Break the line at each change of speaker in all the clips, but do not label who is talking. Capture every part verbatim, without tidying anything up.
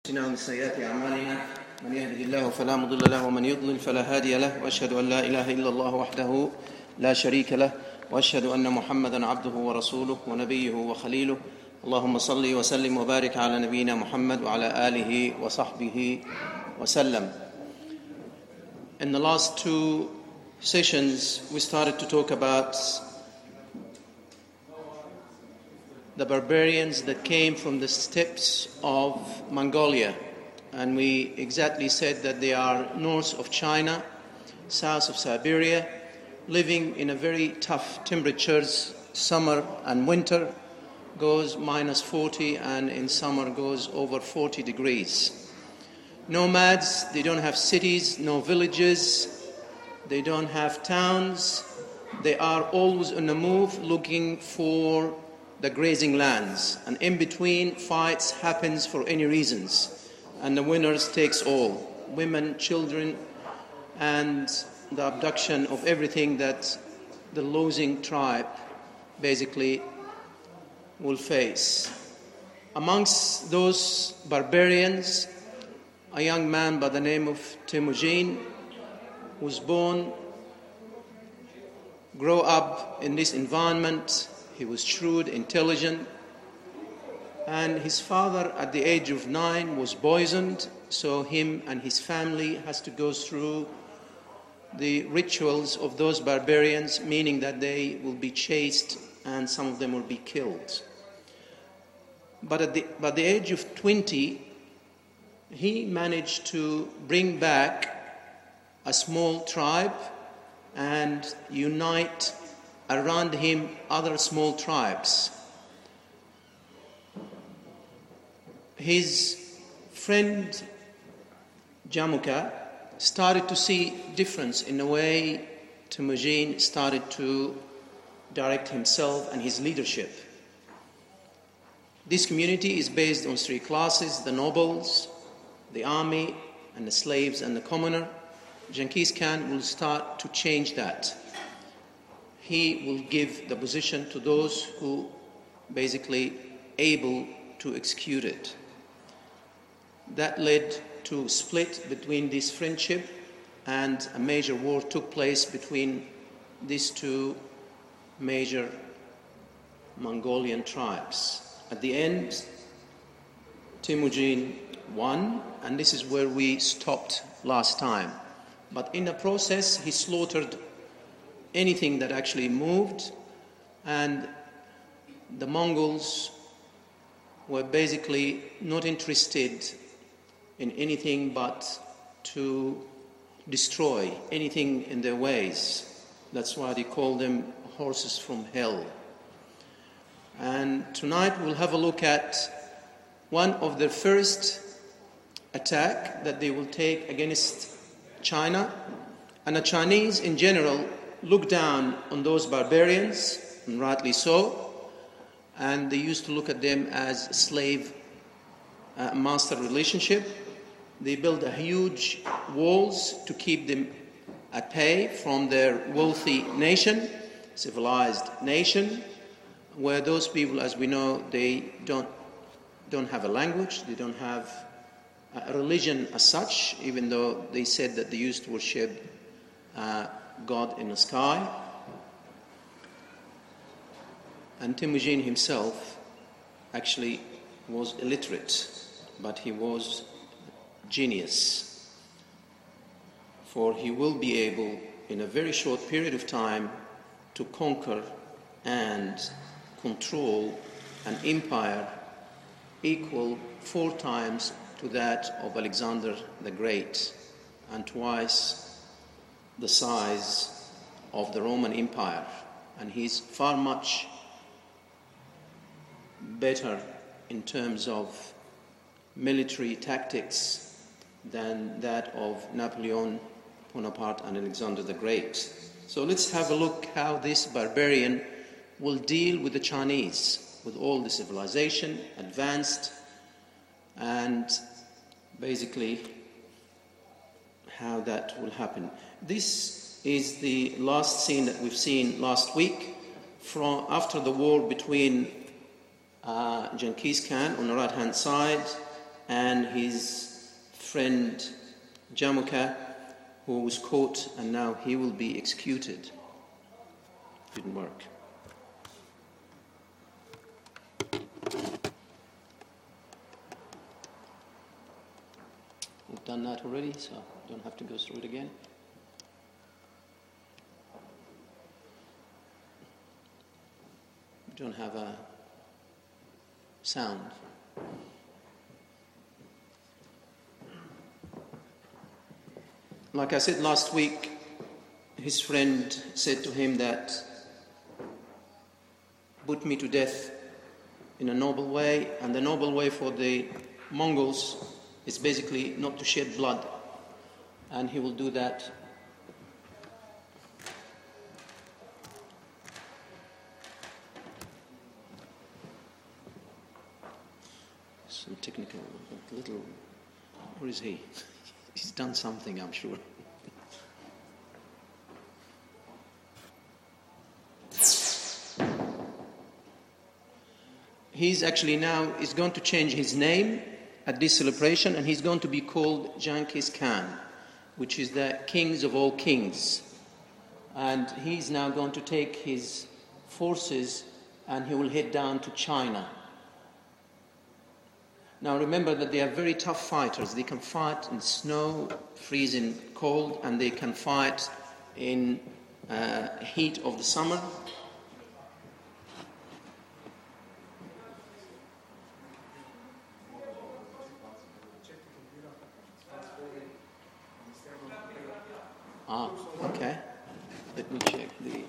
ومن سيئات أعمالنا من يهده الله فلا مضل له ومن يضلل فلا هادي له وأشهد أن لا إله إلا الله وحده لا شريك له وأشهد أن محمدا عبده ورسوله ونبيه وخليله اللهم صل وسلم وبارك على نبينا محمد وعلى آله وصحبه وسلم. In the last two sessions we started to talk about the barbarians that came from the steppes of Mongolia, and we exactly said that they are north of China, south of Siberia, living in a very tough temperatures. Summer and winter goes minus forty, and in summer goes over forty degrees. Nomads, they don't have cities, no villages, they don't have towns. They are always on the move looking for the grazing lands, and in between fights happens for any reasons, and the winners takes all, women, children, and the abduction of everything that the losing tribe basically will face. Amongst those barbarians, a young man by the name of Temujin was born, grew up in this environment. He was shrewd, intelligent, and his father at the age of nine was poisoned, so him and his family has to go through the rituals of those barbarians, meaning that they will be chased and some of them will be killed. But at the, by the age of twenty, he managed to bring back a small tribe and unite around him other small tribes. His friend Jamuka started to see difference in the way Temujin started to direct himself and his leadership. This community is based on three classes: the nobles, the army, and the slaves and the commoner. Genghis Khan will start to change that. He will give the position to those who basically able to execute it. That led to split between this friendship, and a major war took place between these two major Mongolian tribes. At the end, Temujin won, and this is where we stopped last time. But in the process, he slaughtered anything that actually moved, and the Mongols were basically not interested in anything but to destroy anything in their ways. That's why they call them horses from hell. And tonight we'll have a look at one of the first attack that they will take against China, and the Chinese in general look down on those barbarians, and rightly so, and they used to look at them as slave uh, master relationship. They built a huge walls to keep them at pay from their wealthy nation, civilized nation, where those people, as we know, they don't don't have a language, they don't have a religion as such, even though they said that they used to worship uh, God in the sky. And Temujin himself actually was illiterate, but he was genius, for he will be able in a very short period of time to conquer and control an empire equal four times to that of Alexander the Great, and twice the size of the Roman Empire. And he's far much better in terms of military tactics than that of Napoleon Bonaparte and Alexander the Great. So let's have a look how this barbarian will deal with the Chinese, with all the civilization, advanced, and basically how that will happen. This is the last scene that we've seen last week from after the war between uh, Genghis Khan on the right-hand side and his friend Jamuka, who was caught and now he will be executed. Didn't work. We've done that already, so don't have to go through it again. We don't have a sound. Like I said last week, his friend said to him that, put me to death in a noble way, and the noble way for the Mongols is basically not to shed blood, and he will do that. Some technical, little, where is he? He's done something, I'm sure. He's actually now is going to change his name at this celebration, and he's going to be called Genghis Khan, which is the kings of all kings. And he's now going to take his forces and he will head down to China. Now remember that they are very tough fighters. They can fight in snow, freezing cold, and they can fight in uh, heat of the summer. Ah, okay. Let me check the...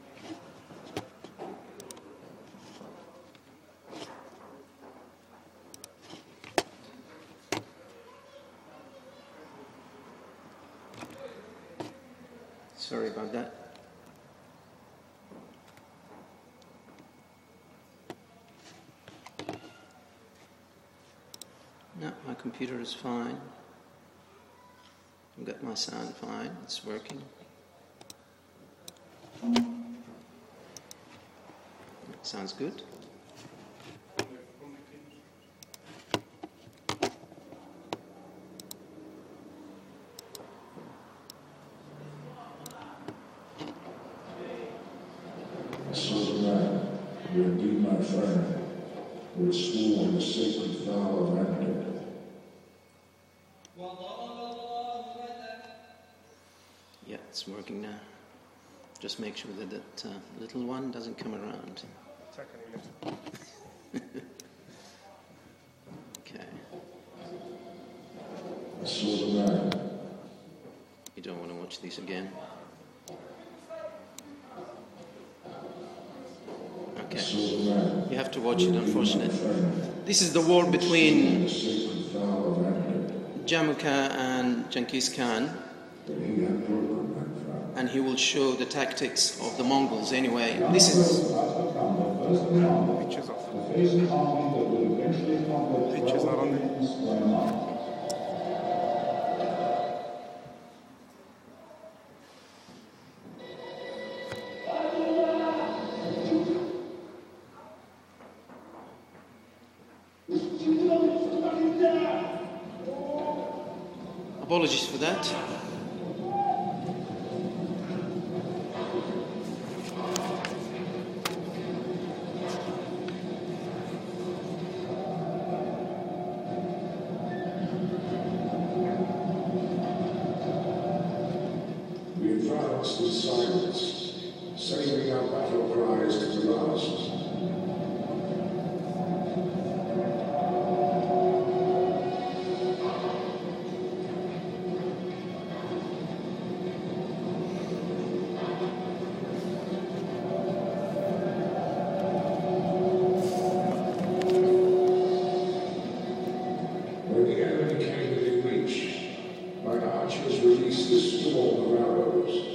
Sorry about that. No, my computer is fine. I've got my sound fine. It's working. Sounds good.
You indeed, my friend, who has sworn the sacred vow of Amdad.
Yeah, it's working now. Just make sure that that uh, little one doesn't come around. Okay.
I saw the man.
You don't want to watch these again. Okay. You have to watch it, unfortunately. This is the war between Jamuka and Genghis Khan, and he will show the tactics of the Mongols anyway. This is...
Pictures of. Pictures are on there.
Apologies for that.
We advanced in silence, saving our battle cries to the last. When the enemy came within reach, my archers released the storm of arrows.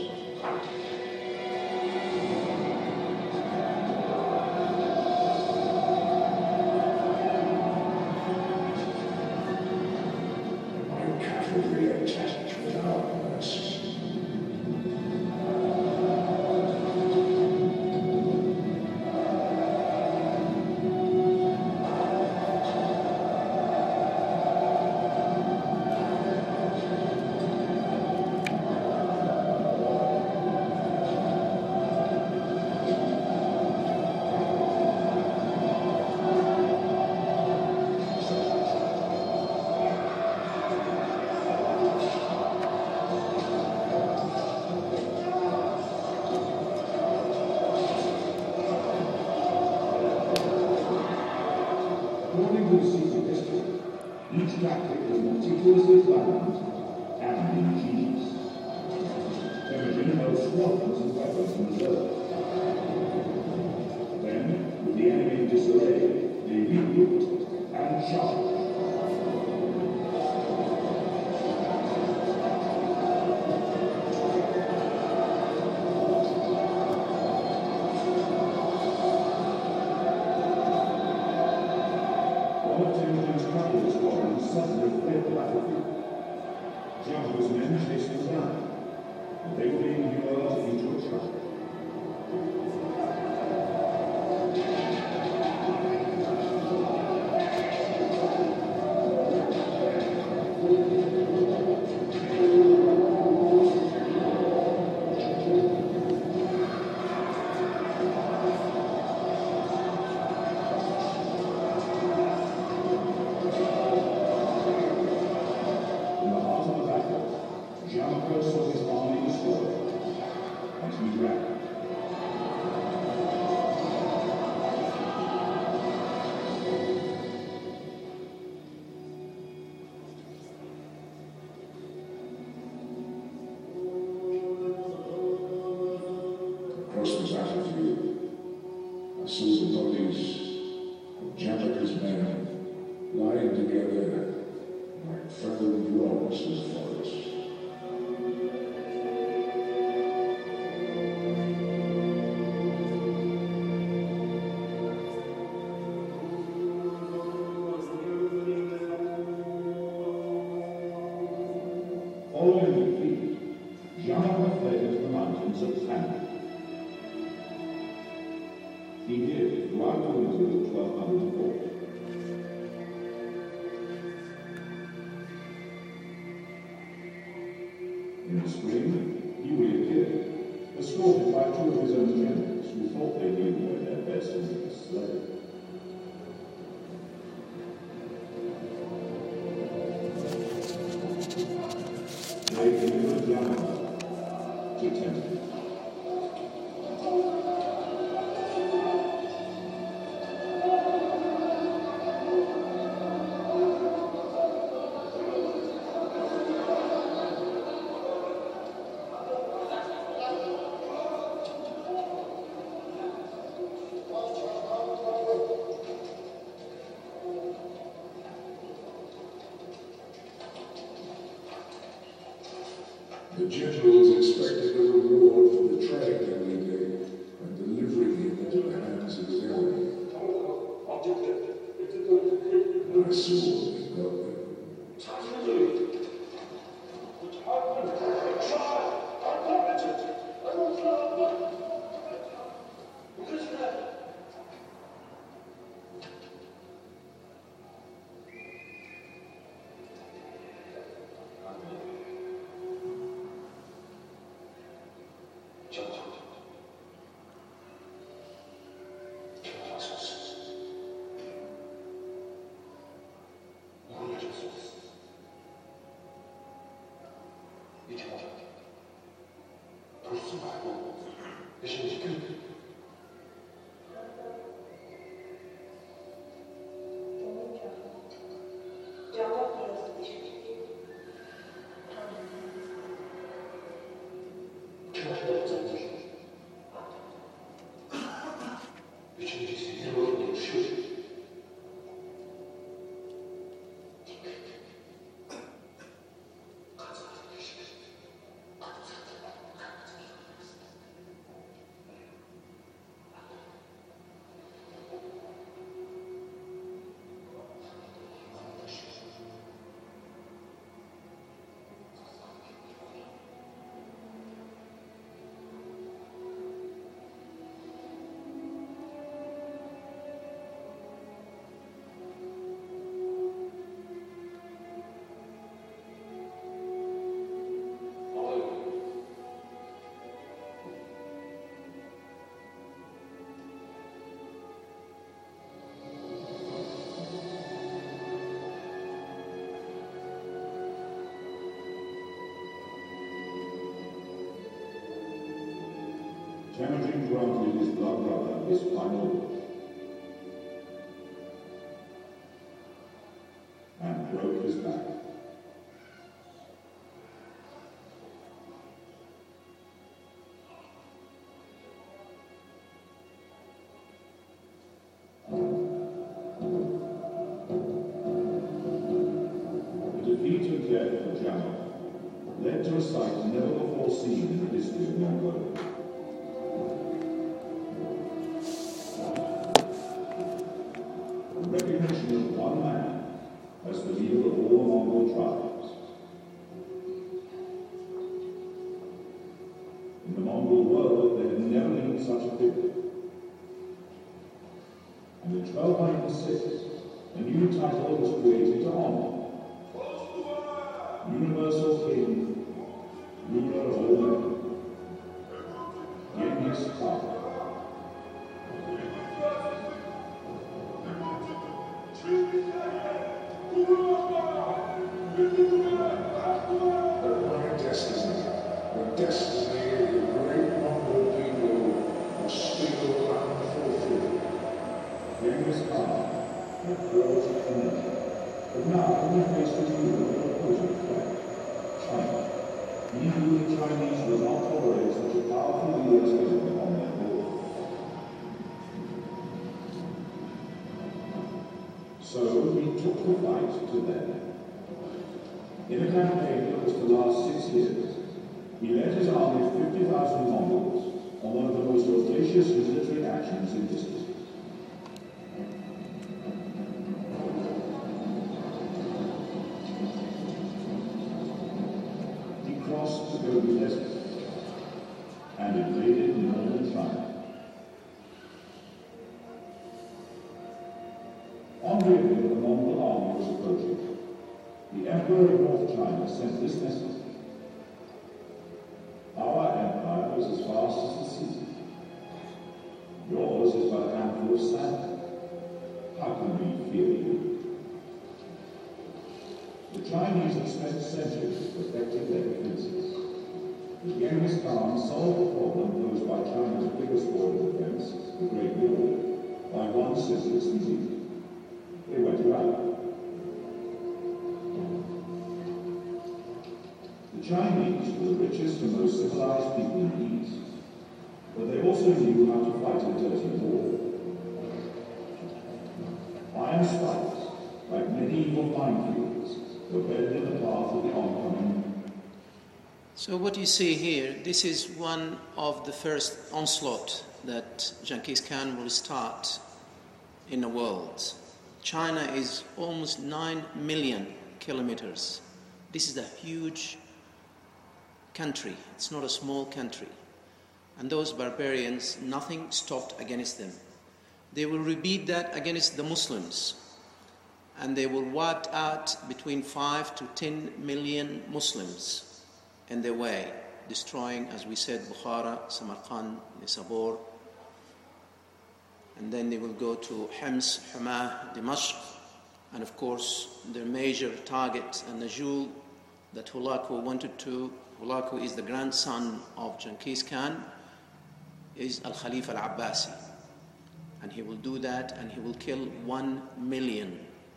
My cavalry attacked without mercy.
traffic was meticulously planned and ingenious. Temujin held squadrons of weapons in reserve. Then, with the enemy in disarray, they regrouped and charged. Suddenly fled the battlefield. Jiahu's men chased them down, and they were being lured into a trap.
Across the battlefield, I saw the bodies of Jamaica's men lying together like felled logs in the forest.
Following the defeat, Jiahu fled into the mountains of Tang. He did throughout the winter of twelve hundred four. In the spring, he reappeared, escorted by two of his own generals who thought they knew where their best interests lay. They delivered Jiahu to Temujin.
The generals expected a reward for betraying their leader and delivering him into the hands of his enemy. And I saw they got them.
Temujin granted his blood brother his final wish and broke his back. defeat and death of Jama led to a sight never before seen in the history of Mongolia. The recognition of one man as the leader of all the Mongol tribes. In the Mongol world, there had never been such a figure. And in twelve oh six, a new title was created to honor Universal King, ruler of all men, Genghis Khan.
But my destiny, the destiny of the great Mongol people, was still unfulfilled.
Genghis Khan had grown to energy, but now he faced a new opposing threat, China. He knew the Chinese would not tolerate such a powerful leader living on their border. So he took the fight to them. In a campaign that was to last six years, he led his army of fifty thousand Mongols on one of the most audacious military actions in history. He crossed the Gobi Desert and invaded northern China. On hearing that the Mongol army was approaching, the Emperor of North China sent this message: "Our empire is as vast as the sea. Yours is but a handful of sand. How can we fear you?" The Chinese had spent centuries perfecting their defenses. But Genghis Khan solved the problem posed by China's biggest border defense, the Great Wall, by one senseless disease. They went right. The Chinese were the richest and most civilized people in the East, but they also knew how to fight a dirty war. Iron spikes, like medieval minefields, were buried in the path of the oncoming.
So what you see here, this is one of the first onslaught that Genghis Khan will start in the world. China is almost nine million kilometers. This is a huge country. It's not a small country. And those barbarians, nothing stopped against them. They will repeat that against the Muslims. And they will wipe out between five to ten million Muslims in their way, destroying, as we said, Bukhara, Samarkand, Nisabur. And then they will go to Hims, Hama, Dimashq, and of course their major target and the jewel that Hulaku wanted to, Hulaku is the grandson of Genghis Khan, is Al-Khalifa Al-Abbasi. And he will do that and he will kill one million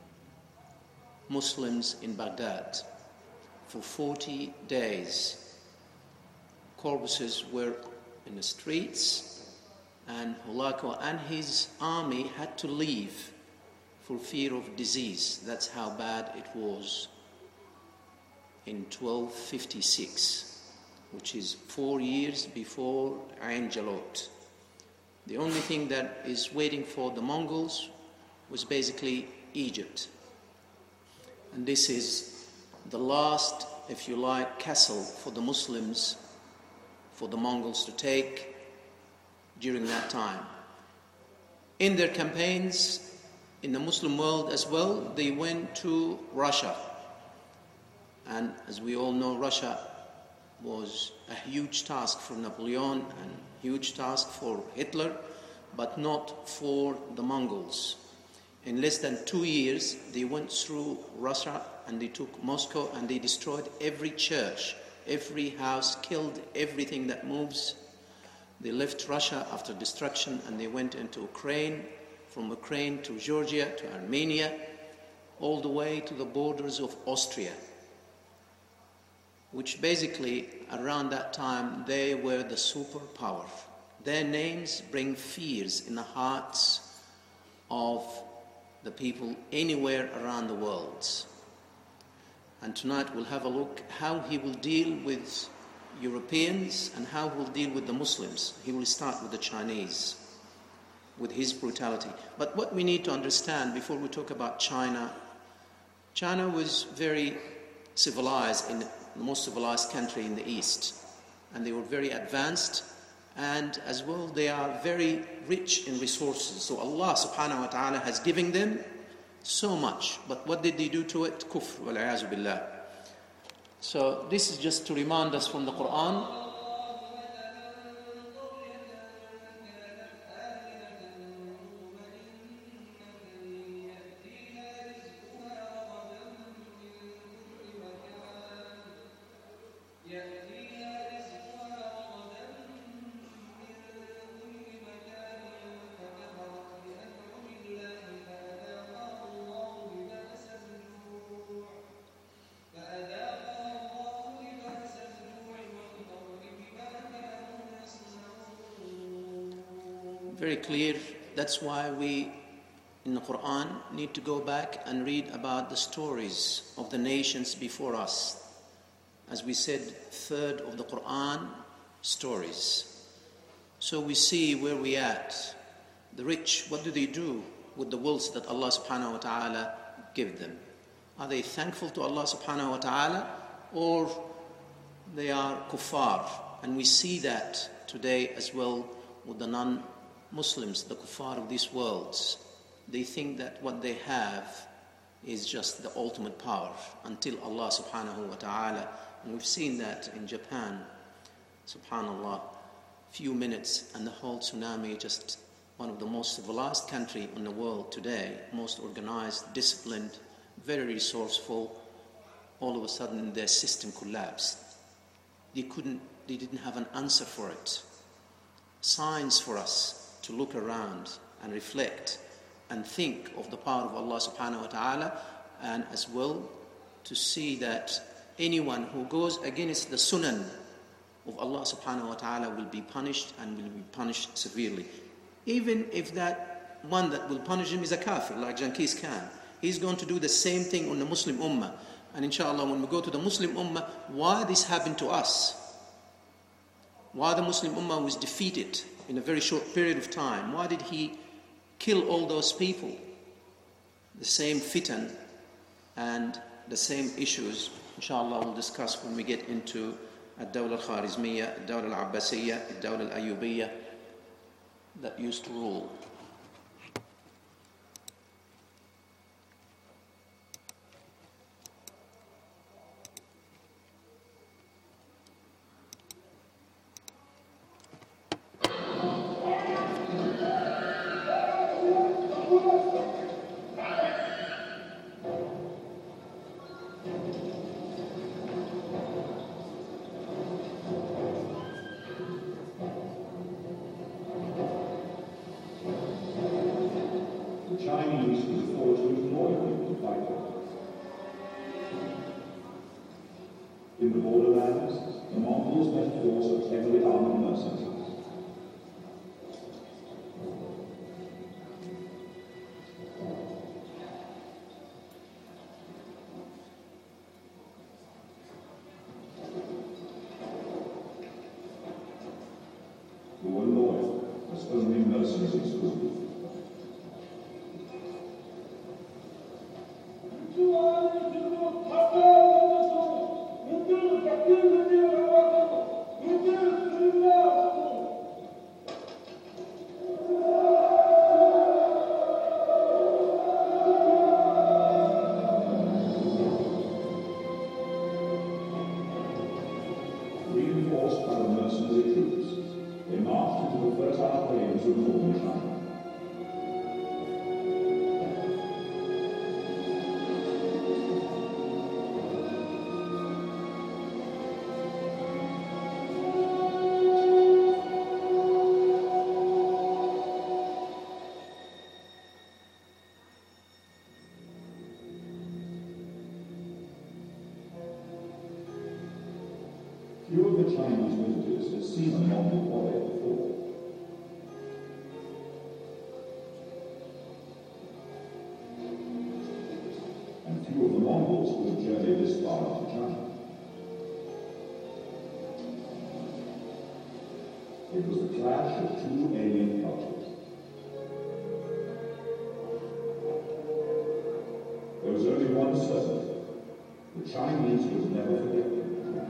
Muslims in Baghdad. For forty days, corpses were in the streets, and Hulaku and his army had to leave for fear of disease. That's how bad it was in twelve fifty-six, which is four years before Ain Jalut. The only thing that is waiting for the Mongols was basically Egypt. And this is the last, if you like, castle for the Muslims, for the Mongols to take during that time. In their campaigns in the Muslim world as well, they went to Russia. And as we all know, Russia was a huge task for Napoleon and a huge task for Hitler, but not for the Mongols. In less than two years, they went through Russia and they took Moscow and they destroyed every church, every house, killed everything that moves. They left Russia after destruction and they went into Ukraine, from Ukraine to Georgia, to Armenia, all the way to the borders of Austria, which basically around that time they were the superpower. Their names bring fears in the hearts of the people anywhere around the world. And tonight we'll have a look how he will deal with Europeans and how he will deal with the Muslims. He will start with the Chinese, with his brutality. But what we need to understand before we talk about China, China was very civilized, in the most civilized country in the East. And they were very advanced, and as well they are very rich in resources. So Allah subhanahu wa ta'ala has given them so much. But what did they do to it? Kufr, wal-'iyāzu billah. So this is just to remind us from the Quran. Very clear. That's why we, in the Quran, need to go back and read about the stories of the nations before us. As we said, third of the Quran, stories. So we see where we at. The rich, what do they do with the wealth that Allah subhanahu wa ta'ala give them? Are they thankful to Allah subhanahu wa ta'ala, or they are kuffar? And we see that today as well with the non Muslims, the kuffar of these worlds. They think that what they have is just the ultimate power until Allah subhanahu wa ta'ala. And we've seen that in Japan, subhanallah, few minutes and the whole tsunami, just one of the most civilized country in the world today, most organized, disciplined, very resourceful. All of a sudden their system collapsed. They couldn't, they didn't have an answer for it. Signs for us to look around and reflect and think of the power of Allah subhanahu wa ta'ala, and as well to see that anyone who goes against the sunan of Allah subhanahu wa ta'ala will be punished, and will be punished severely. Even if that one that will punish him is a kafir, like Genghis Khan. He's going to do the same thing on the Muslim ummah. And inshallah, when we go to the Muslim ummah, why this happened to us? Why the Muslim ummah was defeated in a very short period of time? Why did he kill all those people? The same fitan and the same issues, inshallah, we'll discuss when we get into Ad-Dawla al-Kharizmiyya, Ad-Dawla al-Abbasiyya, Ad-Dawla al-Ayyubiyya that used to rule.
In the borderlands, the Mongols met a force of heavily armed mercenaries. Who were loyal, as only mercenaries could. Reinforced by the mercenary troops, they marched into the fertile plains of northern China. Few of the Chinese visitors had seen a Mongol warrior before. And few of the Mongols Mongols who had journeyed this far into China. It was the clash of two alien cultures. There was only one certainty. The Chinese would never forget them.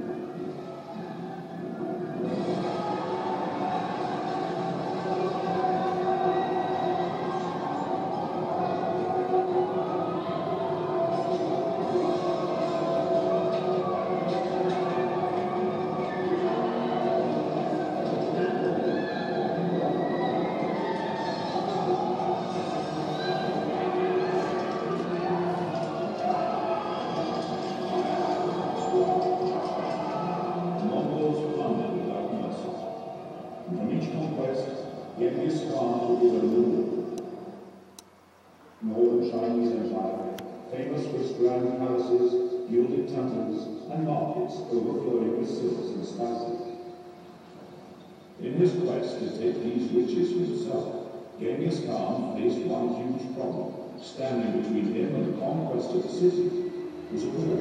Overflowing with silks and spices. In his quest to take these riches for himself, Genghis Khan faced one huge problem. Standing between him and the conquest of the city was a wall.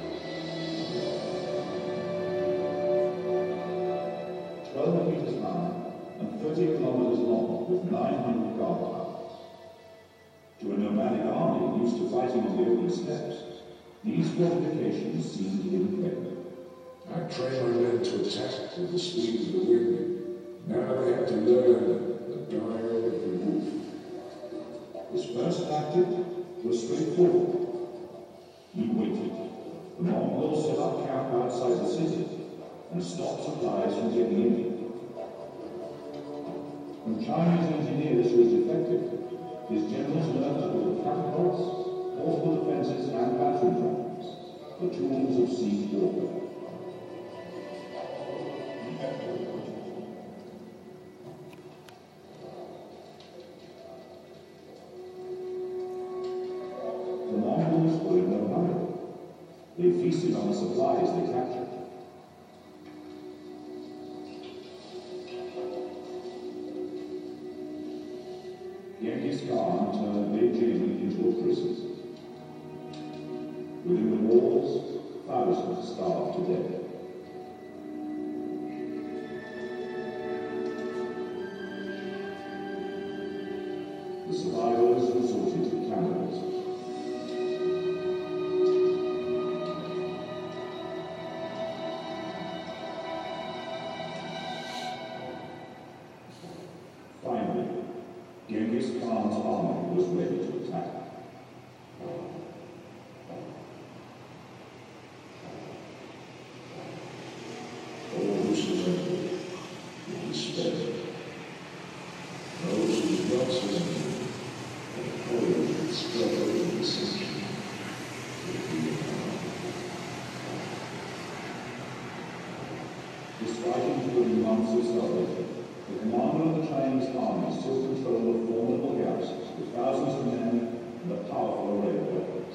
Twelve meters high and thirty kilometers long, with nine hundred guard towers. To a nomadic army used to fighting on the open steppes, these fortifications seemed impregnable.
I trained my men to attack with the speed of the wind. Now they have to learn the dire of the wolf.
His first tactic was straightforward. He waited. The Mongols set up camp outside the city and stopped supplies from getting in. When Chinese engineers were defective, his generals learned to build catapults, fortified defenses, and battering rams, the tools of siege warfare. The Mongols were in no hurry. They feasted on the supplies they captured. Genghis Khan turned Beijing into a prison. Within the walls, thousands starved to death. The survivors resorted to cannibalism. Finally, Genghis Khan's army was ready to attack.
All who surrendered will be spared. Those who did not surrender and toiled and struggled in the city will be abound.
Despite including months of starvation, the commander of the Chinese army still controlled a formidable garrison with thousands of men and a powerful array of weapons.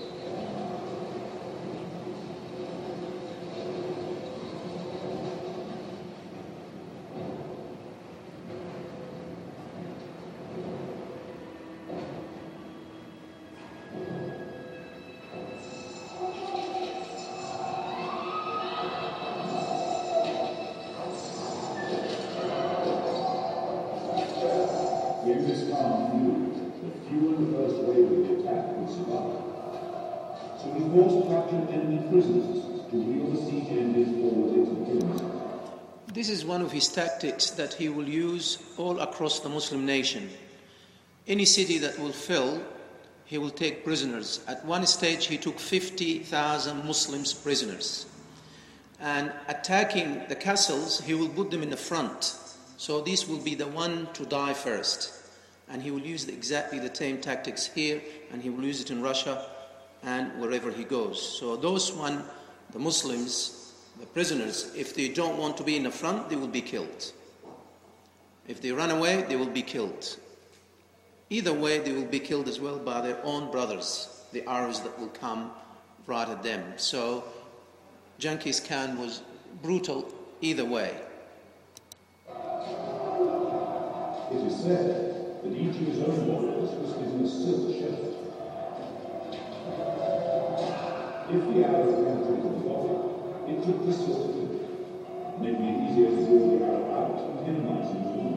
Genghis Khan knew that few in the first wave of the attack would survive. So he forced captured enemy prisoners to wheel the siege engine forward into the killing zone.
This is one of his tactics that he will use all across the Muslim nation. Any city that will fill, he will take prisoners. At one stage, he took fifty thousand Muslims prisoners. And attacking the castles, he will put them in the front. So this will be the one to die first. And he will use the, exactly the same tactics here, and he will use it in Russia and wherever he goes. So those one, the Muslims, the prisoners, if they don't want to be in the front, they will be killed. If they run away, they will be killed. Either way, they will be killed as well by their own brothers, the arrows that will come right at them. So Genghis Khan was brutal either way.
It is said that each of his own warriors was given a silk shirt. If the arrow penetrated the body, it could distort the fluid, making it easier to draw the arrow out and minimizing the wound.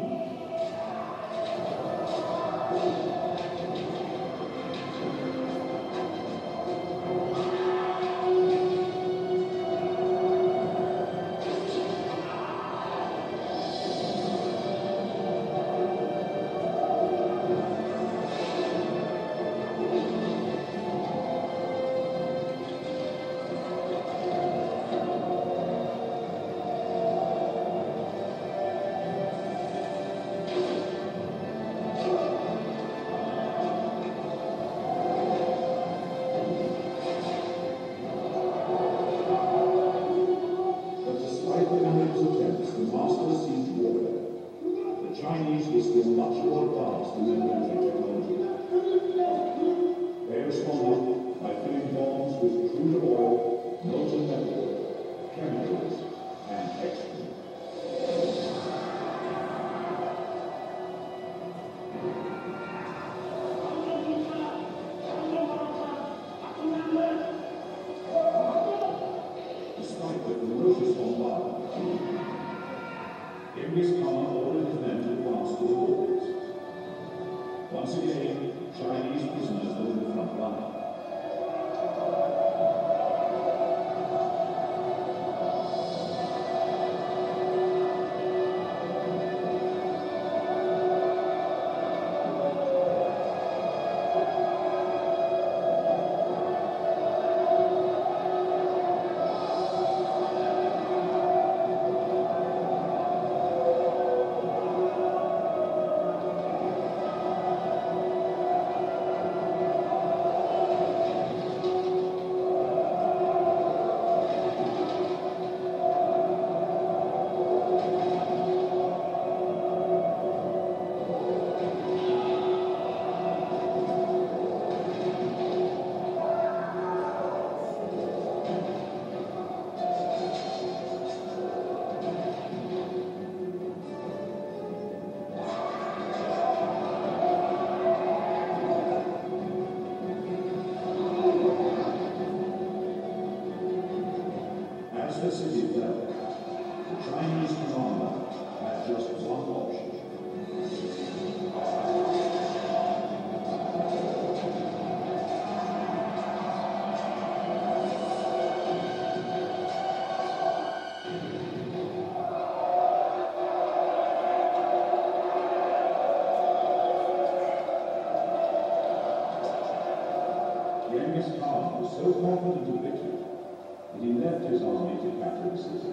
Genghis Khan was so confident of victory that he left his army to capture the city.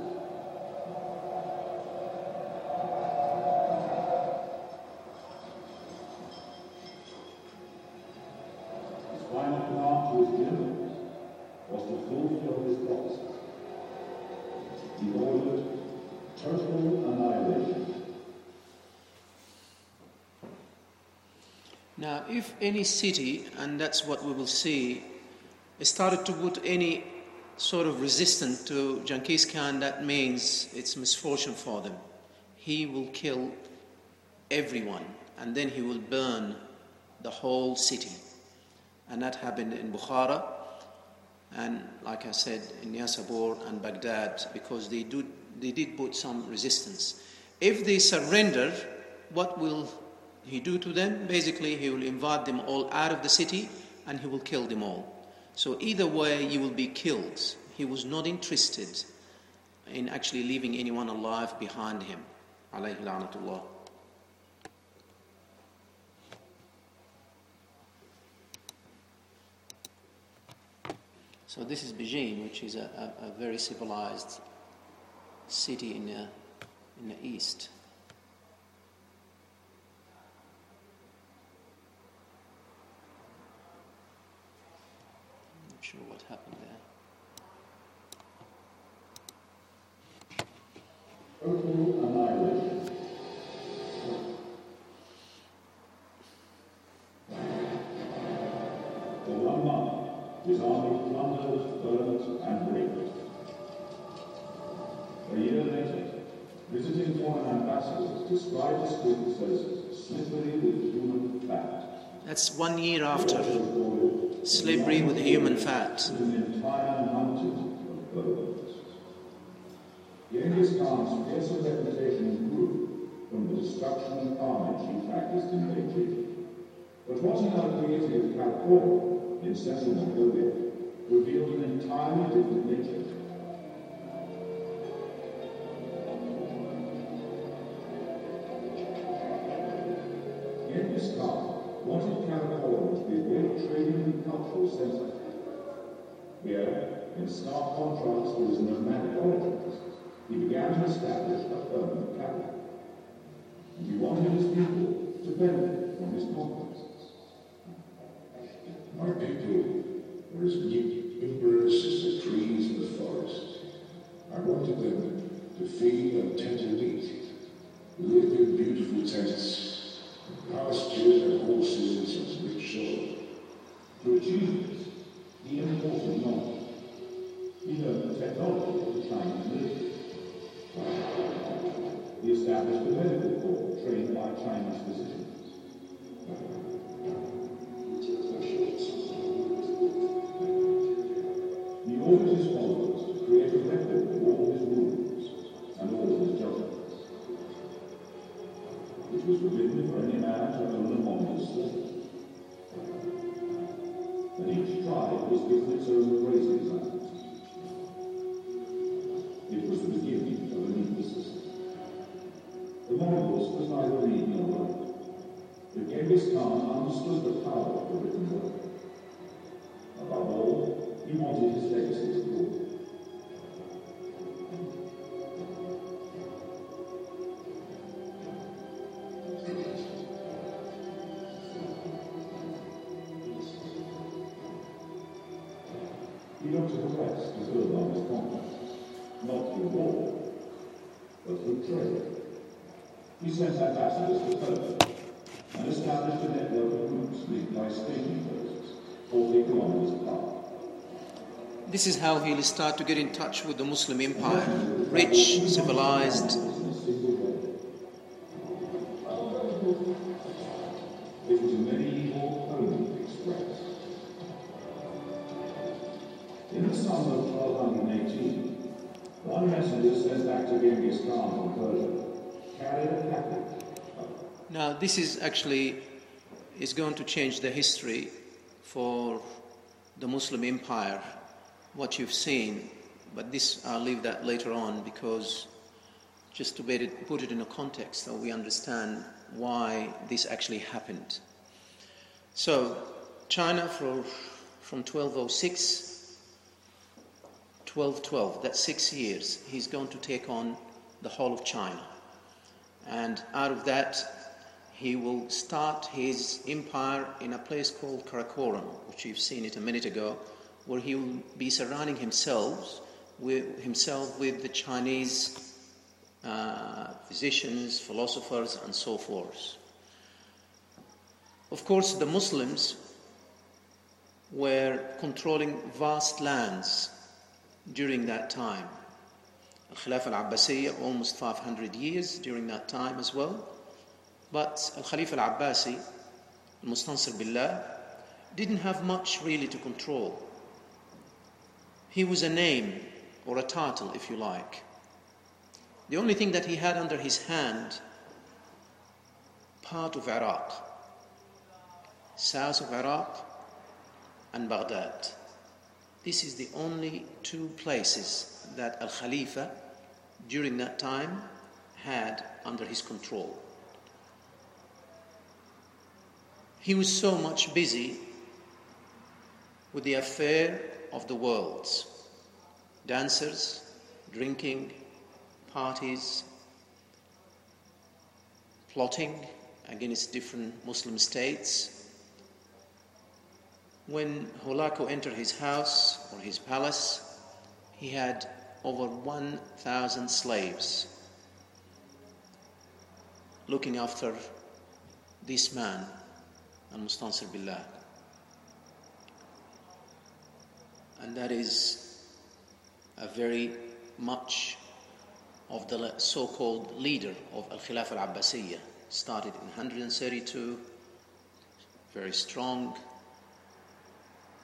His final command to his generals was to fulfill his prophecy. He ordered total annihilation.
Now, if any city, and that's what we will see, started to put any sort of resistance to Genghis Khan, that means it's misfortune for them. He will kill everyone, and then he will burn the whole city. And that happened in Bukhara, and like I said, in Yasabur and Baghdad, because they, do, they did put some resistance. If they surrender, what will he do to them? Basically, he will invite them all out of the city and he will kill them all. So either way, you will be killed. He was not interested in actually leaving anyone alive behind him. Alayhi la'natullah. So this is Beijing, which is a, a, a very civilized city in the, in the east. Sure what happened there.
Total annihilation. For one month, his army plundered, burned, and raped. A year later, visiting foreign ambassadors described the streets as slippery with human fat.
That's one year after. slippery with human fat.
An entire mountain of bones. Genghis Khan's fearsome reputation grew from the destruction and carnage he practiced in Beijing. But what he now created at Karakorum in central Mongolia revealed an entirely different nature. Genghis Khan wanted Karakorum to be a great trading and cultural center. Here, in stark contrast to his nomadic origins, he began to establish a permanent capital. And he wanted his people to benefit from his conquests.
My people were as numerous as the trees in the forest. I wanted them to feed on tender meat, live in beautiful tents, pasture their horses on rich soil.
To achieve this, he imported knowledge. He learned the technology of the Chinese military. He established a medical corps trained by Chinese physicians. He ordered his followers to create a record of all his rules and all his judgments, which was forbidden for any man to own among his slaves. And each tribe was given its own grazing lands. It was the beginning of a new system. The Mongols could neither read nor write, but Genghis Khan understood the power of the written word. Above all, he wanted his legacy to grow. He looked to the west to build on his conquest, not through war, but through trade. He sent ambassadors to Persia and established a network of routes linked by staging posts, forty kilometers apart.
This is how he'll start to get in touch with the Muslim empire. Rich, civilized.
It was a medieval Homing Express. In the summer of twelve eighteen, one messenger sent back to Genghis Khan from Persia carried a package.
Now this is actually is going to change the history for the Muslim empire, what you've seen, but this I'll leave that later on, because just to put it, put it in a context so we understand why this actually happened. So China for, from twelve oh six, twelve twelve, that's six years, he's going to take on the whole of China. And out of that, he will start his empire in a place called Karakorum, which you've seen it a minute ago, where he will be surrounding himself with, himself with the Chinese uh, physicians, philosophers, and so forth. Of course, the Muslims were controlling vast lands during that time. Al-Khilafah al-Abbasiyya, almost five hundred years during that time as well. But Al-Khalifa al-Abbasi, Al-Mustansir Billah, didn't have much really to control. He was a name or a title, if you like. The only thing that he had under his hand, part of Iraq, south of Iraq and Baghdad. This is the only two places that Al-Khalifa during that time had under his control. He was so much busy with the affair of the worlds, dancers, drinking, parties, plotting against different Muslim states. When Hulagu entered his house or his palace, he had over one thousand slaves looking after this man, Al-Mustansir Billah. And that is a very much of the so-called leader of Al-Khilafah al-Abbasiyya. Started in one hundred thirty-two, very strong,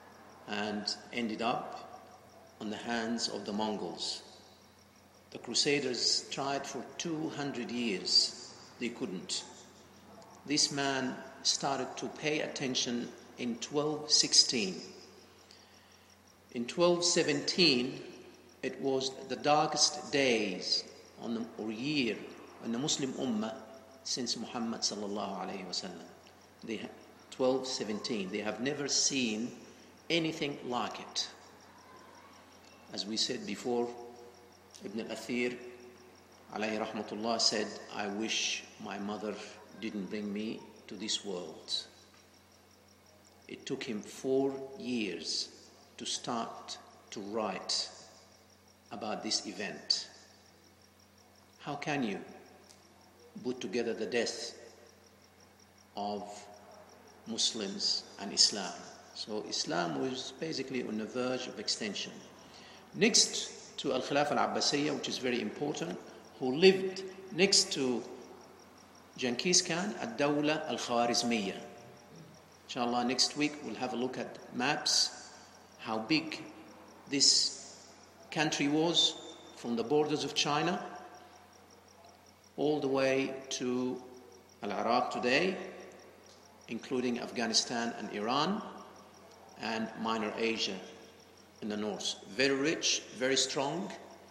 and ended up on the hands of the Mongols. The Crusaders tried for two hundred years. They couldn't. This man started to pay attention in twelve sixteen. In twelve seventeen, it was the darkest days on the, or year in the Muslim Ummah since Muhammad sallallahu alayhi wasallam. They twelve seventeen. They have never seen anything like it. As we said before, Ibn al-Athir alayhi rahmatullah said, I wish my mother didn't bring me to this world. It took him four years to start to write about this event. How can you put together the death of Muslims and Islam? So Islam was basically on the verge of extinction. Next to Al-Khilafah Al-Abbasiyya, which is very important, who lived next to Genghis Khan, Ad-Dawla Al-Khwarizmiyya. Inshallah, next week we'll have a look at maps, how big this country was from the borders of China all the way to Al-Iraq today, including Afghanistan and Iran, and Minor Asia in the north. Very rich, very strong,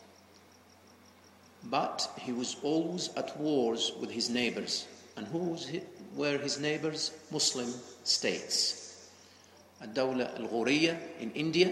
but he was always at wars with his neighbors. And who was he, were his neighbors? Muslim states. Ad-Dawla Al-Ghuriyya in India,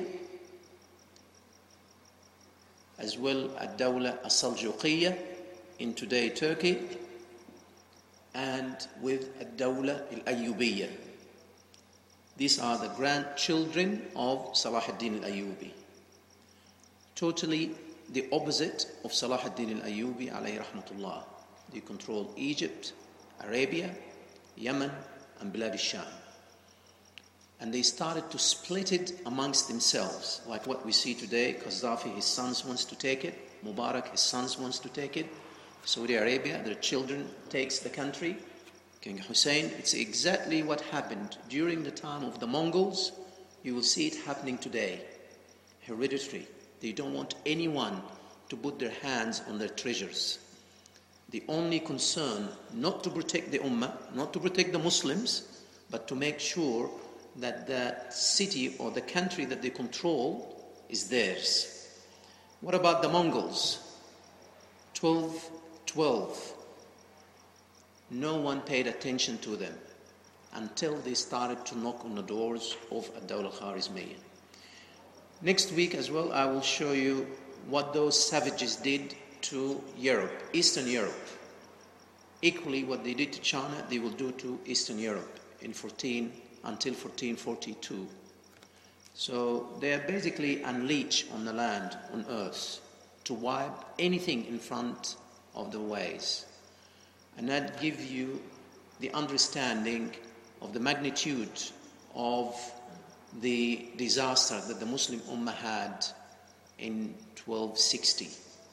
as well Ad-Dawla Al-Saljuqiyya in today Turkey, and with Ad-Dawla Al-Ayyubiyya. These are the grandchildren of Salah ad-Din al-Ayyubi. Totally the opposite of Salah ad-Din al-Ayyubi alayhi rahmatullah. They controlled Egypt, Arabia, Yemen, and Bilad al-Sham. And they started to split it amongst themselves, like what we see today. Qaddafi, his sons wants to take it. Mubarak, his sons wants to take it. Saudi Arabia, their children takes the country. King Hussein, it's exactly what happened during the time of the Mongols. You will see it happening today. Hereditary. They don't want anyone to put their hands on their treasures. The only concern, not to protect the Ummah, not to protect the Muslims, but to make sure that the city or the country that they control is theirs. What about the Mongols? twelve twelve. No one paid attention to them until they started to knock on the doors of Ad-Dawla Al-Khwarizmiyya. Next week as well, I will show you what those savages did to Europe, Eastern Europe. Equally, what they did to China, they will do to Eastern Europe in fourteen until fourteen forty-two. So they are basically unleashed on the land, on earth, to wipe anything in front of the ways. And that gives you the understanding of the magnitude of the disaster that the Muslim Ummah had in twelve sixty.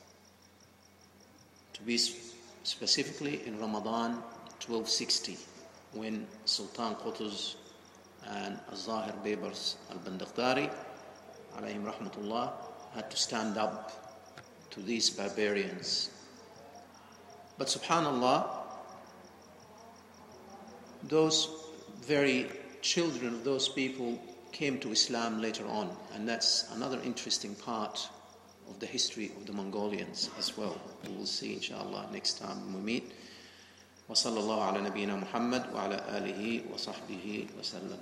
To be specifically in Ramadan twelve sixty, when Sultan Qutuz and Al-Zahir Baybars Al-Bandakhtari, alayhim rahmatullah, had to stand up to these barbarians. But subhanallah, those very children of those people came to Islam later on, and that's another interesting part of the history of the Mongolians as well. We will see inshallah next time when we meet. Wa sallallahu ala nabiyyina Muhammad wa ala alihi wa sahbihi wa sallam.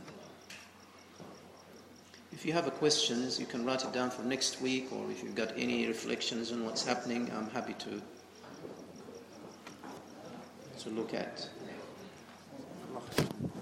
If you have a questions, you can write it down for next week, or if you've got any reflections on what's happening, I'm happy to to look at.